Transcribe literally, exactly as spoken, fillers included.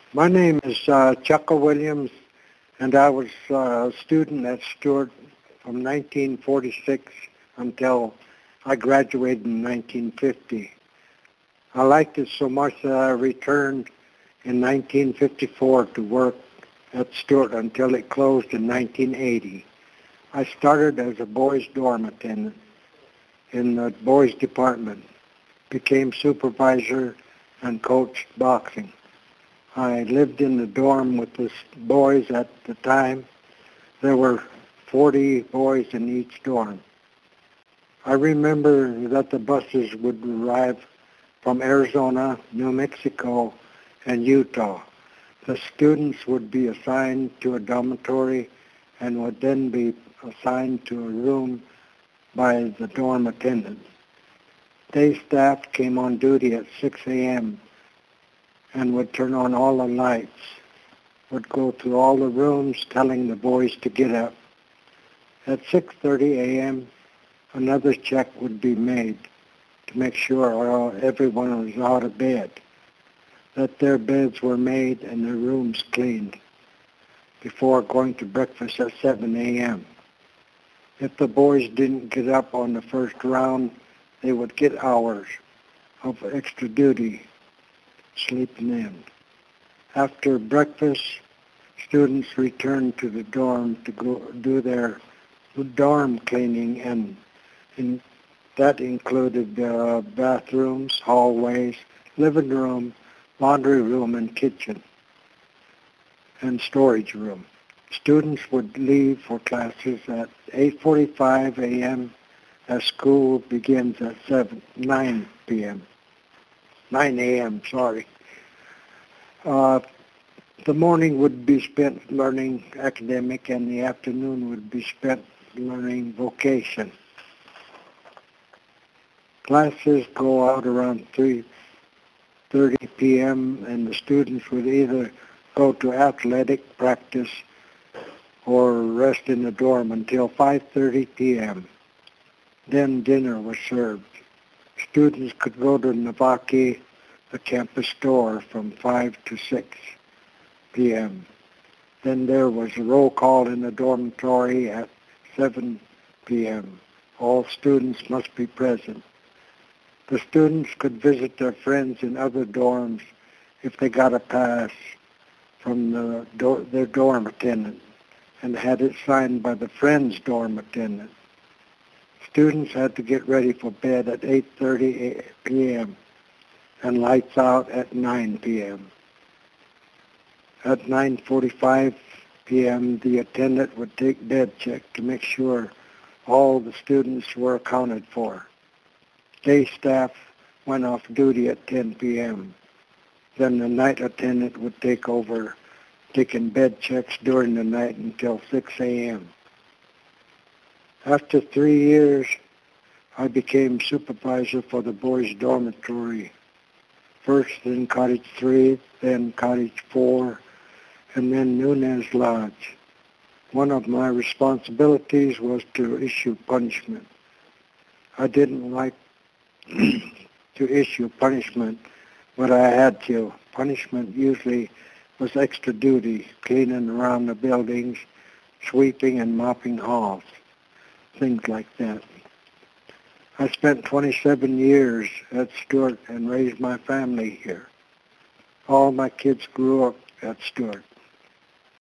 My name is uh, Chucka Williams, and I was uh, a student at Stewart from nineteen forty-six until I graduated in nineteen fifty. I liked it so much that I returned in nineteen fifty-four to work at Stewart until it closed in nineteen eighty. I started as a boys' dorm attendant in the boys' department, became supervisor, and coached boxing. I lived in the dorm with the boys at the time. There were forty boys in each dorm. I remember that the buses would arrive from Arizona, New Mexico, and Utah. The students would be assigned to a dormitory and would then be assigned to a room by the dorm attendant. Day staff came on duty at six a.m. and would turn on all the lights, would go through all the rooms telling the boys to get up. At six thirty a.m., another check would be made to make sure everyone was out of bed, that their beds were made and their rooms cleaned before going to breakfast at seven a.m. If the boys didn't get up on the first round, they would get hours of extra duty sleeping in. After breakfast, students returned to the dorm to go do their dorm cleaning, and in, that included uh, bathrooms, hallways, living room, laundry room, and kitchen, and storage room. Students would leave for classes at eight forty-five a.m. as school begins at seven, nine p.m. nine a.m., sorry. Uh, the morning would be spent learning academic, and the afternoon would be spent learning vocation. Classes go out around three thirty p.m., and the students would either go to athletic practice or rest in the dorm until five thirty p.m. Then dinner was served. Students could go to Navaki, the campus store, from five to six p.m. Then there was a roll call in the dormitory at seven p.m. All students must be present. The students could visit their friends in other dorms if they got a pass from the do- their dorm attendant and had it signed by the friend's dorm attendant. Students had to get ready for bed at eight thirty p.m. and lights out at nine p.m. At nine forty-five p.m., the attendant would take bed check to make sure all the students were accounted for. Day staff went off duty at ten p.m. Then the night attendant would take over, taking bed checks during the night until six a.m. After three years, I became supervisor for the boys' dormitory. First in Cottage three, then Cottage four, and then Nunez Lodge. One of my responsibilities was to issue punishment. I didn't like to issue punishment, but I had to. Punishment usually was extra duty, cleaning around the buildings, sweeping and mopping halls, things like that. I spent twenty-seven years at Stewart and raised my family here. All my kids grew up at Stewart.